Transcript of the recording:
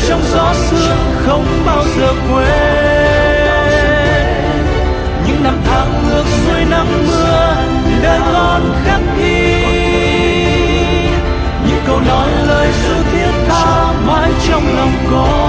trong gió sương không bao giờ quên. Những năm tháng ngược xuôi nắng mưa đời còn khắc ghi, những câu nói lời ru thiết tha mãi trong lòng con.